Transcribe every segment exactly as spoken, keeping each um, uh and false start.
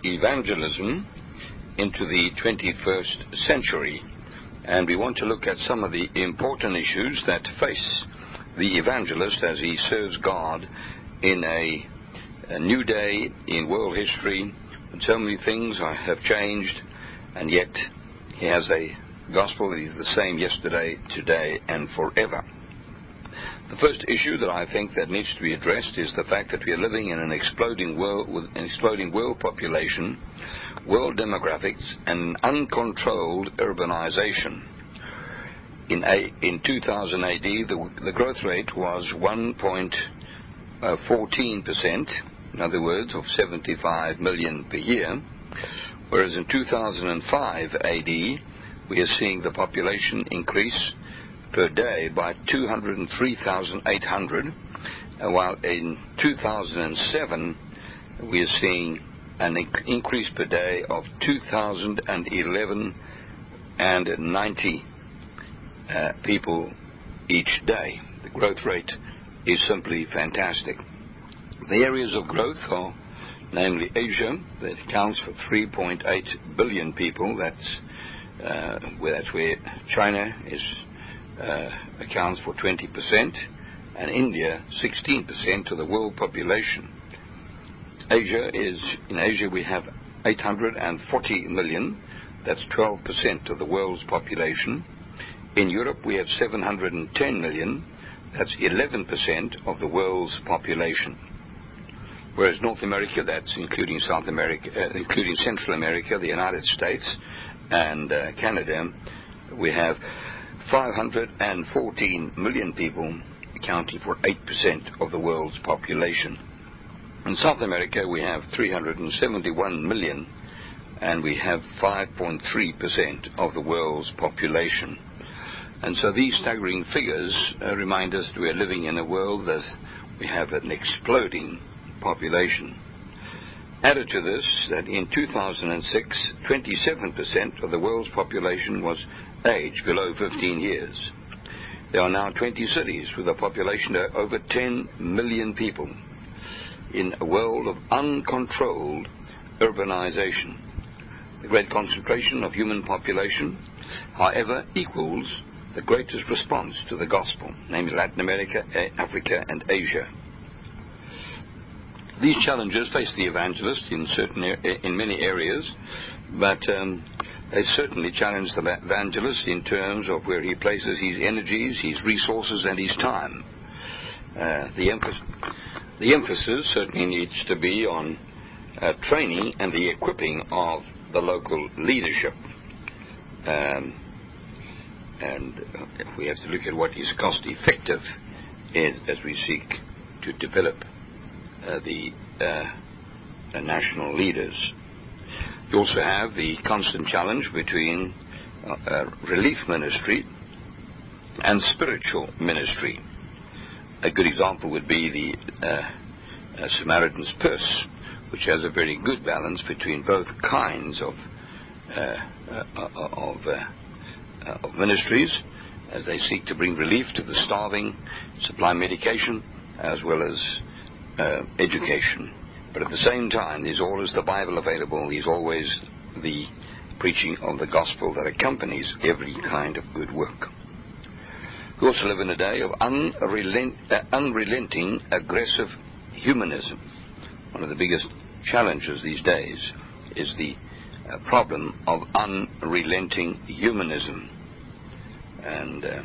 evangelism into the twenty-first century, and we want to look at some of the important issues that face the evangelist as he serves God in a, a new day in world history, when so many things are, have changed, and yet he has a gospel that is the same yesterday, today, and forever. The first issue that I think that needs to be addressed is the fact that we are living in an exploding world with an exploding world population, world demographics, and uncontrolled urbanization. In, a, in two thousand A D, the, the growth rate was one point one four percent, in other words, of seventy-five million per year, whereas in two thousand five A D, we are seeing the population increase per day by two hundred three thousand eight hundred, while in two thousand seven we are seeing an inc- increase per day of two thousand eleven and ninety uh, people each day. The growth rate is simply fantastic. The areas of growth are namely Asia, that accounts for three point eight billion people. That's uh, where that's where China is. Uh, accounts for twenty percent, and India sixteen percent of the world population. Asia is, in Asia we have eight hundred forty million, that's twelve percent of the world's population. In Europe we have seven hundred ten million, that's eleven percent of the world's population. Whereas North America, that's including South America, uh, including Central America, the United States, and uh, Canada, we have five hundred fourteen million people, accounting for eight percent of the world's population. In South America, we have three hundred seventy-one million, and we have five point three percent of the world's population. And so these staggering figures uh, remind us that we are living in a world that we have an exploding population. Added to this, that in two thousand six, twenty-seven percent of the world's population was aged below fifteen years. There are now twenty cities with a population of over ten million people in a world of uncontrolled urbanization. The great concentration of human population, however, equals the greatest response to the gospel, namely Latin America, Africa, and Asia. These challenges face the evangelist in certain in many areas, but um, they certainly challenge the evangelist in terms of where he places his energies, his resources, and his time. Uh, the, emphasis, the emphasis certainly needs to be on uh, training and the equipping of the local leadership. Um, and we have to look at what is cost-effective as we seek to develop Uh, the, uh, the national leaders. You also have the constant challenge between uh, uh, relief ministry and spiritual ministry. A good example would be the uh, uh, Samaritan's Purse, which has a very good balance between both kinds of uh, uh, of, uh, uh, of ministries, as they seek to bring relief to the starving, supply medication, as well as Uh, education. But at the same time, there's always the Bible available. There's always the preaching of the gospel that accompanies every kind of good work. We also live in a day of unrelent, uh, unrelenting, aggressive humanism. One of the biggest challenges these days is the uh, problem of unrelenting humanism. And uh,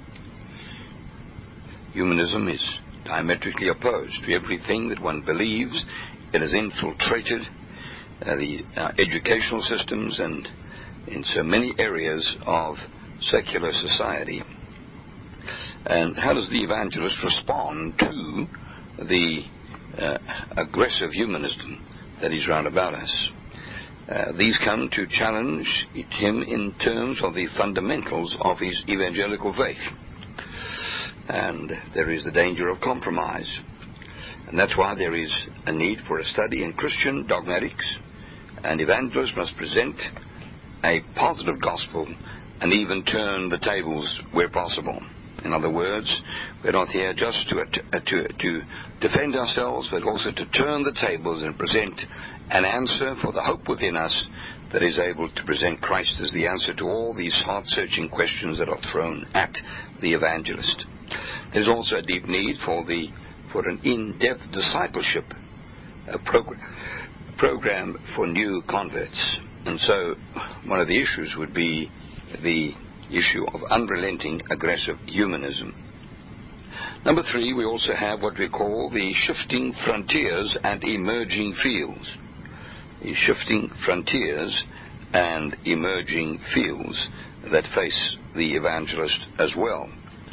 humanism is diametrically opposed to everything that one believes. It has infiltrated uh, the uh, educational systems and in so many areas of secular society. And how does the evangelist respond to the uh, aggressive humanism that is round about us? Uh, these come to challenge him in terms of the fundamentals of his evangelical faith. And there is the danger of compromise. And that's why there is a need for a study in Christian dogmatics, and evangelists must present a positive gospel and even turn the tables where possible. In other words, we're not here just to, uh, to, to defend ourselves, but also to turn the tables and present an answer for the hope within us that is able to present Christ as the answer to all these heart-searching questions that are thrown at the evangelist. There's also a deep need for the for an in-depth discipleship a progr- program for new converts. And so one of the issues would be the issue of unrelenting aggressive humanism. Number three, we also have what we call the shifting frontiers and emerging fields. The shifting frontiers and emerging fields that face the evangelist as well.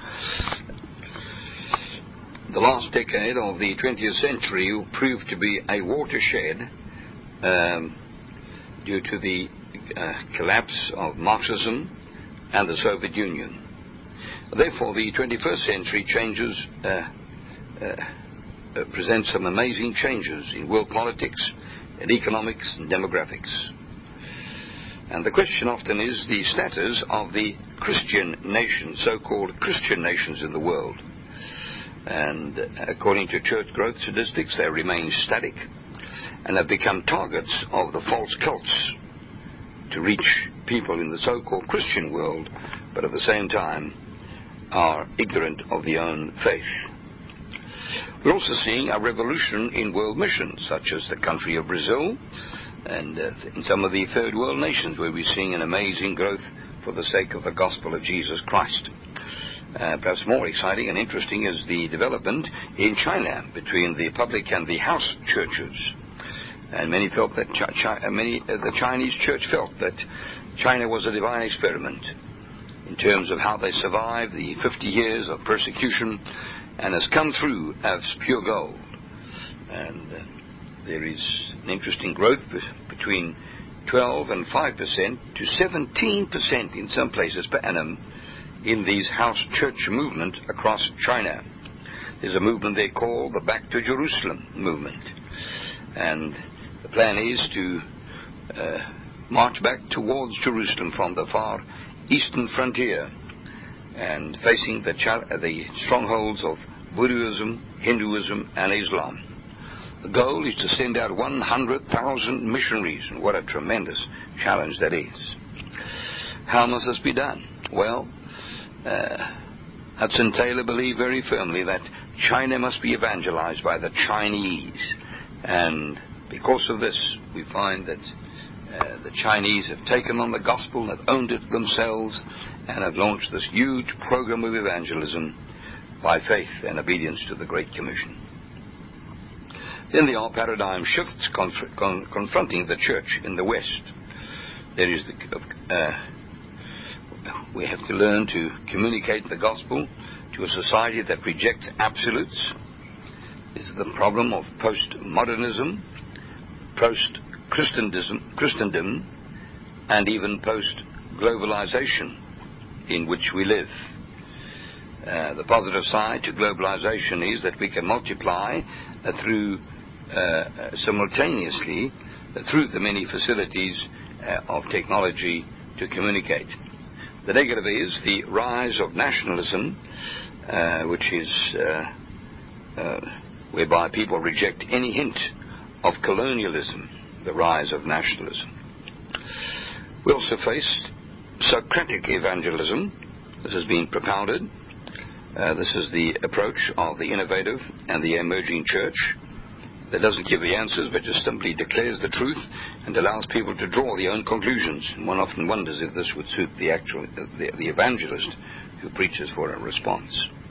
The last decade of the twentieth century proved to be a watershed um, due to the uh, collapse of Marxism and the Soviet Union. Therefore, the twenty-first century changes uh, uh, uh, present some amazing changes in world politics, in economics, and demographics. And the question often is the status of the Christian nations, so-called Christian nations in the world. And according to church growth statistics, they remain static and have become targets of the false cults to reach people in the so-called Christian world, but at the same time are ignorant of their own faith. We're also seeing a revolution in world missions, such as the country of Brazil and uh, in some of the third world nations, where we're seeing an amazing growth for the sake of the gospel of Jesus Christ. Uh, perhaps more exciting and interesting is the development in China between the public and the house churches. And many felt that Ch- Ch- many uh, the Chinese church felt that China was a divine experiment in terms of how they survived the fifty years of persecution and has come through as pure gold. And uh, there is an interesting growth be- between twelve and five percent to seventeen percent in some places per annum in these house church movement across China. There's a movement they call the Back to Jerusalem movement. And the plan is to uh, march back towards Jerusalem from the far eastern frontier and facing the, cha- the strongholds of Buddhism, Hinduism, and Islam. The goal is to send out one hundred thousand missionaries, and what a tremendous challenge that is. How must this be done? Well, Uh, Hudson Taylor believed very firmly that China must be evangelized by the Chinese, and because of this we find that uh, the Chinese have taken on the gospel, have owned it themselves, and have launched this huge program of evangelism by faith and obedience to the Great Commission. Then there are paradigm shifts conf- con- confronting the church in the West. There is the uh, We have to learn to communicate the gospel to a society that rejects absolutes. This is the problem of post-modernism, post-Christendom, Christendom, and even post-globalization in which we live. Uh, the positive side to globalization is that we can multiply uh, through uh, simultaneously uh, through the many facilities uh, of technology to communicate. The negative is the rise of nationalism, uh, which is uh, uh, whereby people reject any hint of colonialism, the rise of nationalism. We also face Socratic evangelism. This has been propounded. Uh, this is the approach of the innovative and the emerging church that doesn't give the answers, but just simply declares the truth and allows people to draw their own conclusions. And one often wonders if this would suit the actual the, the evangelist who preaches for a response.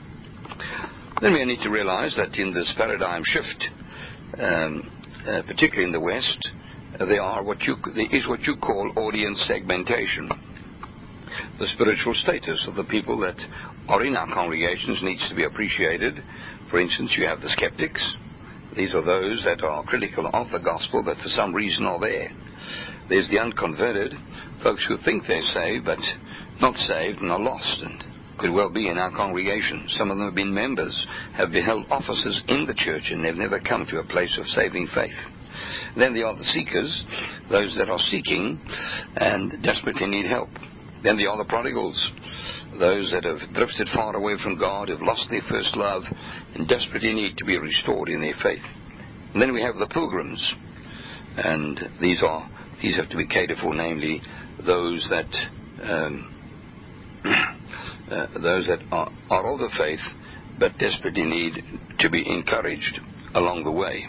Then we need to realize that in this paradigm shift, um, uh, particularly in the West, uh, there are what you there is what you call audience segmentation. The spiritual status of the people that are in our congregations needs to be appreciated. For instance, you have the skeptics. These are those that are critical of the gospel, but for some reason are there. There's the unconverted, folks who think they're saved, but not saved and are lost, and could well be in our congregation. Some of them have been members, have been held offices in the church, and they've never come to a place of saving faith. Then there are the seekers, those that are seeking and desperately need help. Then there are the prodigals, those that have drifted far away from God, have lost their first love, and desperately need to be restored in their faith. And then we have the pilgrims, and these are these have to be catered for, namely those that um, uh, those that are, are of the faith but desperately need to be encouraged along the way.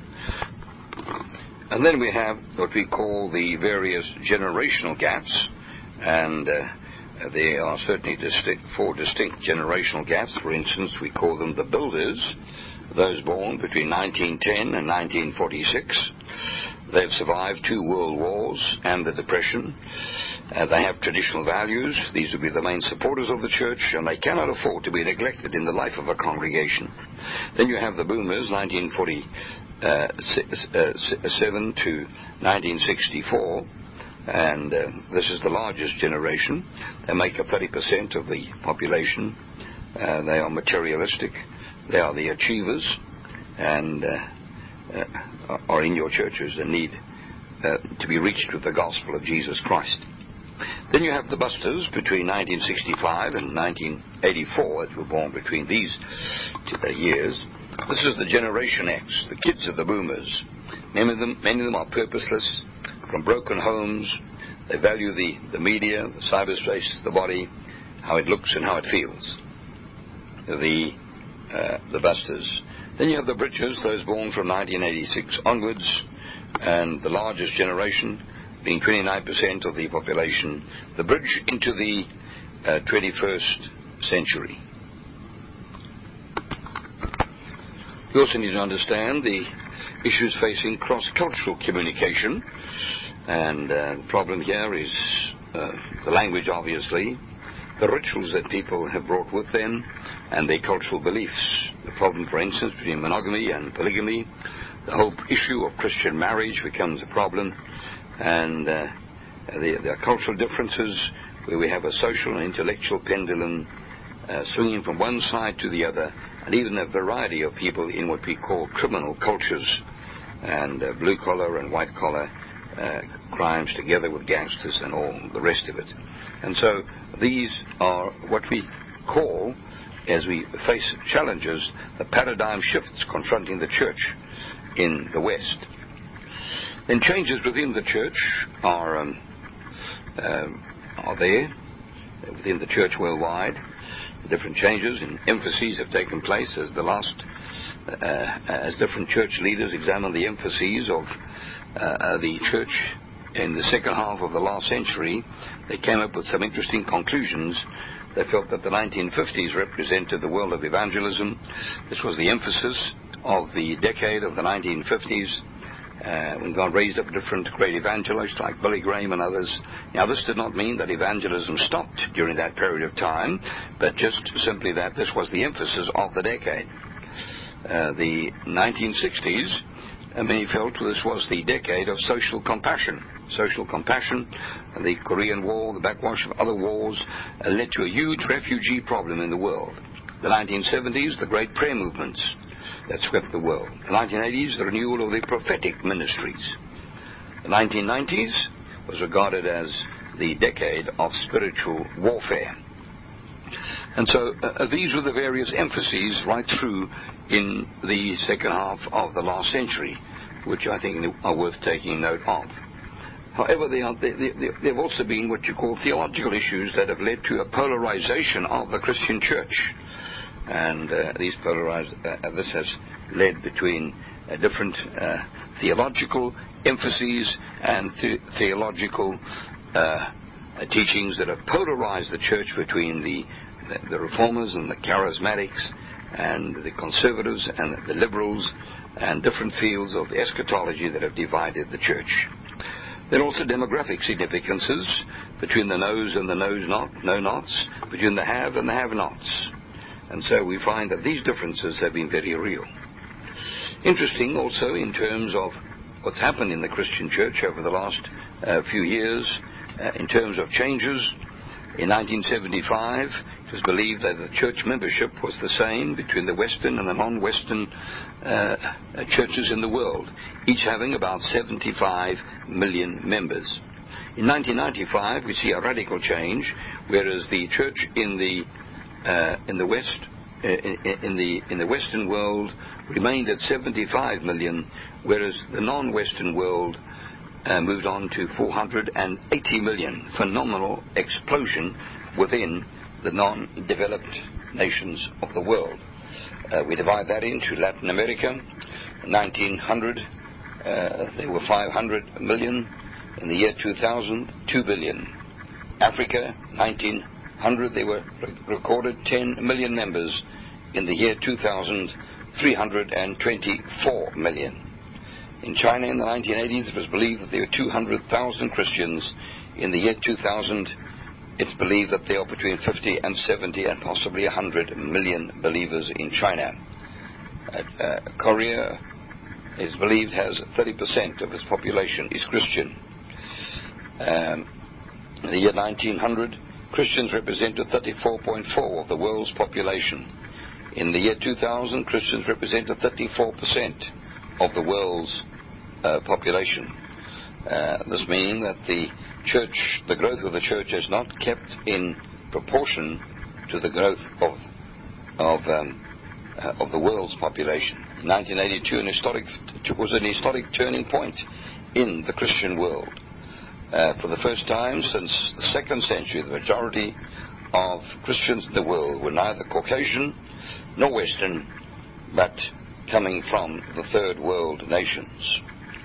And then we have what we call the various generational gaps, and uh, there are certainly distinct, four distinct generational gaps. For instance, we call them the builders, those born between nineteen ten and nineteen forty-six. They've survived two world wars and the Depression. Uh, they have traditional values. These will be the main supporters of the church, and they cannot afford to be neglected in the life of a congregation. Then you have the boomers, nineteen forty-seven to nineteen sixty-four, and uh, this is the largest generation. They make up thirty percent of the population. Uh, they are materialistic. They are the achievers, and uh, uh, are in your churches and need uh, to be reached with the gospel of Jesus Christ. Then you have the busters between nineteen sixty-five and nineteen eighty-four that were born between these two, uh, years. This is the Generation X, the kids of the boomers. Many of them, many of them are purposeless, from broken homes. They value the, the media, the cyberspace, the body, how it looks and how it feels. The uh, the busters. Then you have the bridges, those born from nineteen eighty-six onwards, and the largest generation being twenty-nine percent of the population, the bridge into the uh, twenty-first century. You also need to understand the issues facing cross-cultural communication, and uh, the problem here is uh, the language, obviously, the rituals that people have brought with them, and their cultural beliefs. The problem, for instance, between monogamy and polygamy, the whole issue of Christian marriage becomes a problem, and uh, the, the cultural differences where we have a social and intellectual pendulum uh, swinging from one side to the other, and even a variety of people in what we call criminal cultures, and uh, blue-collar and white-collar uh, crimes together with gangsters and all the rest of it. And so these are what we call, as we face challenges, the paradigm shifts confronting the church in the West. Then changes within the church are um, uh, are there, within the church worldwide. Different changes in emphases have taken place as the last, uh, as different church leaders examine the emphases of uh, the church in the second half of the last century. They came up with some interesting conclusions. They felt that the nineteen fifties represented the world of evangelism. This was the emphasis of the decade of the nineteen fifties. Uh, when God raised up different great evangelists like Billy Graham and others. Now, this did not mean that evangelism stopped during that period of time, but just simply that this was the emphasis of the decade. Uh, the nineteen sixties, uh, many felt this was the decade of social compassion. Social compassion, the Korean War, the backwash of other wars, uh, led to a huge refugee problem in the world. The nineteen seventies, the great prayer movements that swept the world. The nineteen eighties, the renewal of the prophetic ministries. The nineteen nineties was regarded as the decade of spiritual warfare. And so uh, these were the various emphases right through in the second half of the last century, which I think are worth taking note of. However, there, are, there, there, there have also been what you call theological issues that have led to a polarization of the Christian church. And uh, these polarized, uh, this has led between uh, different uh, theological emphases and the- theological uh, uh, teachings that have polarized the church between the, the, the reformers and the charismatics and the conservatives and the liberals, and different fields of eschatology that have divided the church. There are also demographic significances between the no's and the no's not, no-nots, between the have and the have-nots. And so we find that these differences have been very real. Interesting also in terms of what's happened in the Christian church over the last uh, few years, uh, in terms of changes. In nineteen seventy-five, it was believed that the church membership was the same between the Western and the non-Western uh, churches in the world, each having about seventy-five million members. In nineteen ninety-five, we see a radical change, whereas the church in the uh, in the West, uh, in, in the in the Western world, remained at seventy-five million, whereas the non-Western world uh, moved on to four hundred eighty million. Phenomenal explosion within the non-developed nations of the world. Uh, we divide that into Latin America. nineteen hundred, uh, there were five hundred million. In the year two thousand, two billion. Africa, nineteen hundred, they were re- recorded ten million members. In the year two thousand, three hundred twenty-four million. In China in the nineteen eighties, it was believed that there were two hundred thousand Christians. In the year two thousand, it's believed that there are between fifty and seventy and possibly one hundred million believers in China. Uh, uh, Korea is believed has thirty percent of its population is Christian. Um, in the year nineteen hundred, Christians represented thirty-four point four of the world's population. In the year two thousand, Christians represented thirty-four percent of the world's uh, population. Uh, this meaning that the church, the growth of the church has not kept in proportion to the growth of of um, uh, of the world's population. In nineteen eighty-two, an historic was an historic turning point in the Christian world. Uh, for the first time since the second century, the majority of Christians in the world were neither Caucasian nor Western, but coming from the third world nations.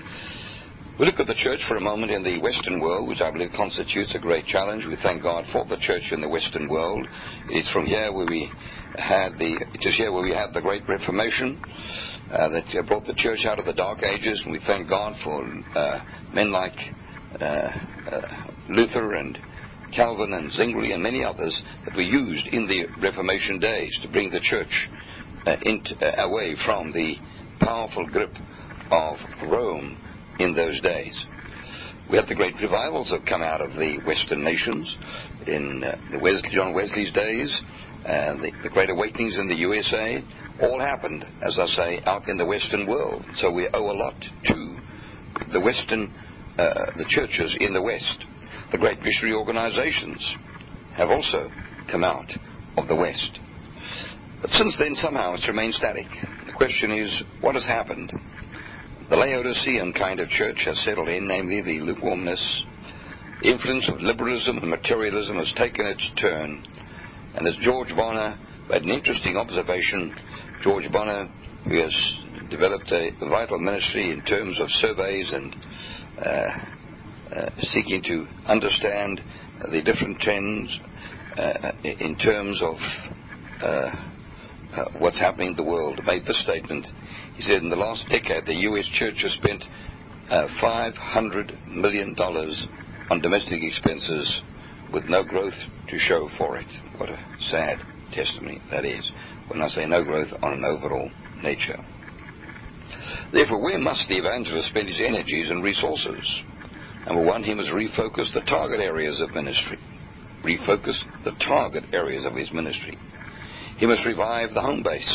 We look at the church for a moment in the Western world, which I believe constitutes a great challenge. We thank God for the church in the Western world. It's from here where we had the, it is here where we had the Great Reformation uh, that brought the church out of the Dark Ages, and we thank God for uh, men like Uh, uh, Luther and Calvin and Zwingli and many others that were used in the Reformation days to bring the church uh, into, uh, away from the powerful grip of Rome in those days. We have the great revivals that come out of the Western nations in uh, the Wesley, John Wesley's days, uh, the, the Great Awakenings in the U S A. All happened, as I say, out in the Western world. So we owe a lot to the Western Uh, the churches in the West. The great missionary organizations have also come out of the West. But since then, somehow, it's remained static. The question is, what has happened? The Laodicean kind of church has settled in, namely the lukewarmness. The influence of liberalism and materialism has taken its turn. And as George Bonner made an interesting observation, George Bonner, who has developed a vital ministry in terms of surveys and Uh, uh, seeking to understand uh, the different trends uh, in terms of uh, uh, what's happening in the world, made this statement. He said, in the last decade, the U S church has spent uh, five hundred million dollars on domestic expenses with no growth to show for it. What a sad testimony that is, when I say no growth on an overall nature. Therefore, where must the evangelist spend his energies and resources? Number one, he must refocus the target areas of ministry. Refocus the target areas of his ministry. He must revive the home base.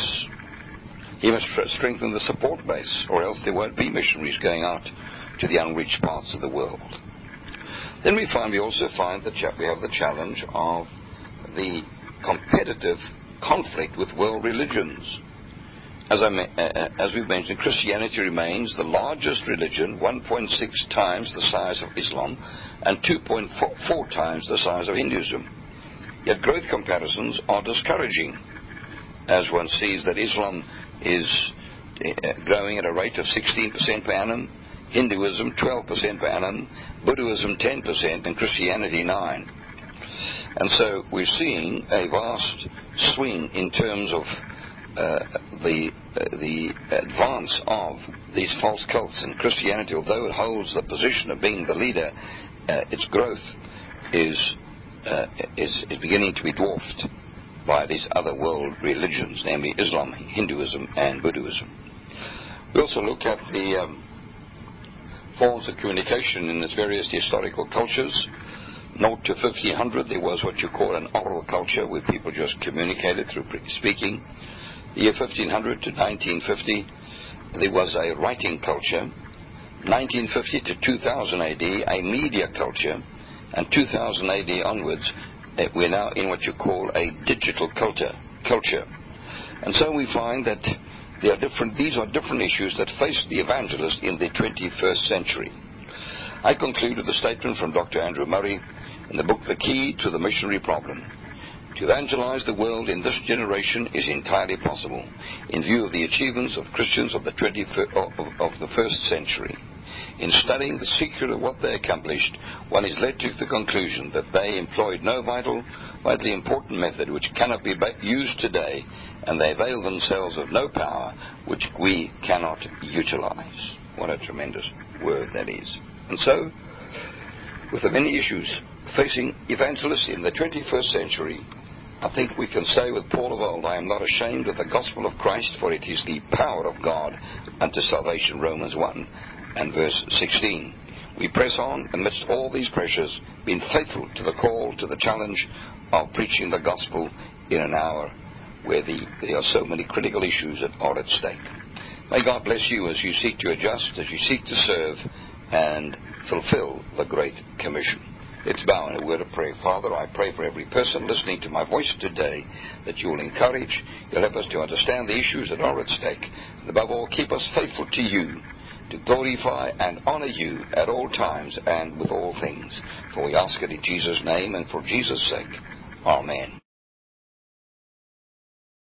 He must strengthen the support base, or else there won't be missionaries going out to the unreached parts of the world. Then we find, we also find that we have the challenge of the competitive conflict with world religions. As, I, uh, as we've mentioned, Christianity remains the largest religion, one point six times the size of Islam and two point four times the size of Hinduism. Yet growth comparisons are discouraging, as one sees that Islam is uh, growing at a rate of sixteen percent per annum, Hinduism twelve percent per annum, Buddhism ten percent, and Christianity nine percent. And so we're seeing a vast swing in terms of Uh, the uh, the advance of these false cults. And Christianity, although it holds the position of being the leader, uh, its growth is, uh, is is beginning to be dwarfed by these other world religions, namely Islam, Hinduism, and Buddhism. We also look at the um, forms of communication in its various historical cultures. Naught to fifteen hundred, there was what you call an oral culture, where people just communicated through speaking. The year fifteen hundred to nineteen fifty, there was a writing culture. nineteen fifty to two thousand A D, a media culture, and two thousand A D onwards, uh, we're now in what you call a digital culture. culture. And so we find that there are different, these are different issues that face the evangelist in the twenty-first century. I conclude with a statement from Doctor Andrew Murray in the book The Key to the Missionary Problem. To evangelize the world in this generation is entirely possible in view of the achievements of Christians of the twenty-first of, of the first century. In studying the secret of what they accomplished, one is led to the conclusion that they employed no vital, vitally important method which cannot be used today, and they avail themselves of no power which we cannot utilize. What a tremendous word that is. And so, with the many issues facing evangelists in the twenty-first century, I think we can say with Paul of old, I am not ashamed of the gospel of Christ, for it is the power of God unto salvation, Romans one and verse sixteen. We press on amidst all these pressures, being faithful to the call, to the challenge of preaching the gospel in an hour where the, there are so many critical issues that are at stake. May God bless you as you seek to adjust, as you seek to serve and fulfill the Great Commission. Let's bow in a word of prayer. Father, I pray for every person listening to my voice today that you will encourage, you'll help us to understand the issues that are at stake, and above all, keep us faithful to you, to glorify and honor you at all times and with all things. For we ask it in Jesus' name and for Jesus' sake. Amen.